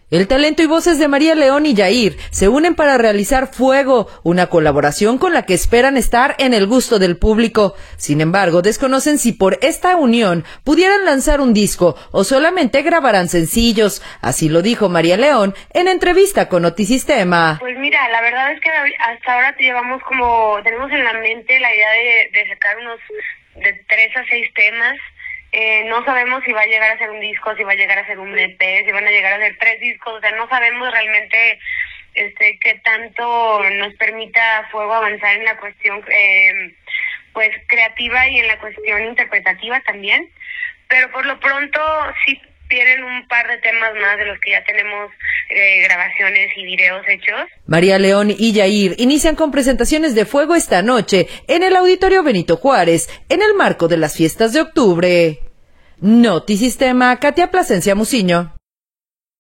El talento y voces de María León y Yair se unen para realizar Fuego, una colaboración con la que esperan estar en el gusto del público. Sin embargo, desconocen si por esta unión pudieran lanzar un disco o solamente grabarán sencillos. Así lo dijo María León en entrevista con Notisistema. Pues mira, la verdad es que hasta ahora tenemos en la mente la idea de sacar unos de 3 a 6 temas. No sabemos si va a llegar a ser un disco, si va a llegar a ser un EP, si van a llegar a ser 3 discos, o sea, no sabemos realmente qué tanto nos permita Fuego avanzar en la cuestión pues creativa y en la cuestión interpretativa también, pero por lo pronto sí tienen un par de temas más de los que ya tenemos grabaciones y videos hechos. María León y Yair inician con presentaciones de Fuego esta noche en el Auditorio Benito Juárez, en el marco de las fiestas de octubre. Notisistema, Katia Plasencia Muciño.